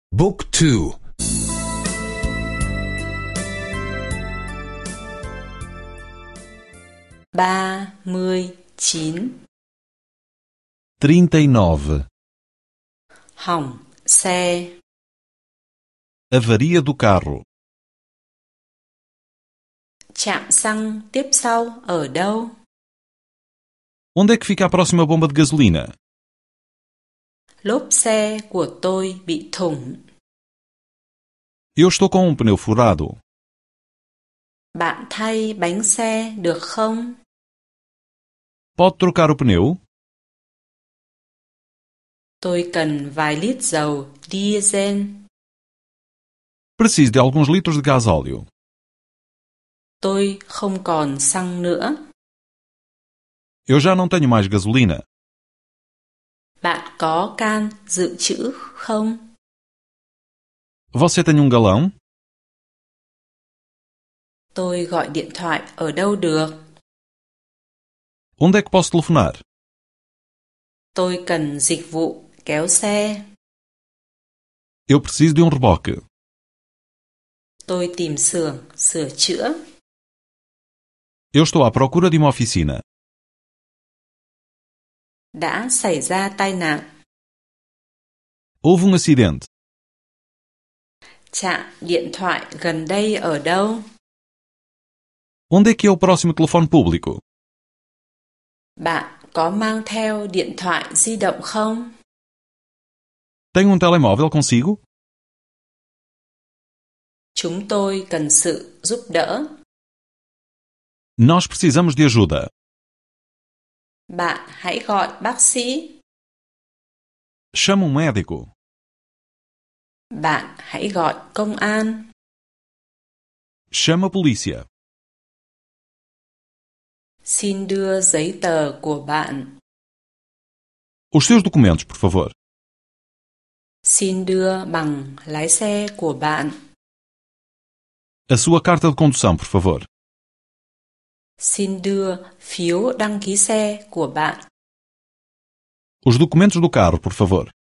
Book 2. 39. 39. Hỏng xe. Avaria do carro. Trạm xăng tiếp sau ở đâu? Onde é que fica a próxima bomba de gasolina? Lốp xe của tôi bị thủng. Eu estou com pneu furado. Bạn thay bánh xe được không? Pode trocar o pneu? Tôi cần vài lít dầu diesel. Preciso de alguns litros de gasóleo. Tôi không còn xăng nữa. Eu já não tenho mais gasolina. Bạn có can dự trữ không? Você tem galão? Tôi gọi điện thoại ở đâu được? Onde é que posso telefonar? Tôi cần dịch vụ kéo xe. Eu preciso de reboque. Tôi tìm xưởng sửa chữa. Eu estou à procura de uma oficina. Đã xảy ra tai nạn. Houve acidente. Trạm điện thoại gần đây ở đâu? Onde é que é o próximo telefone público? Bạn có mang theo điện thoại di động không? Tem telemóvel consigo? Chúng tôi cần sự giúp đỡ. Nós precisamos de ajuda. Bạn hãy gọi bác sĩ. Chama médico. Bạn hãy gọi công an. Chama polícia. Xin đưa giấy tờ của bạn. Os seus documentos, por favor. Xin đưa bằng lái xe của bạn. A sua carta de condução, por favor. Xin đưa phiếu đăng ký xe của bạn. Os documentos do carro, por favor.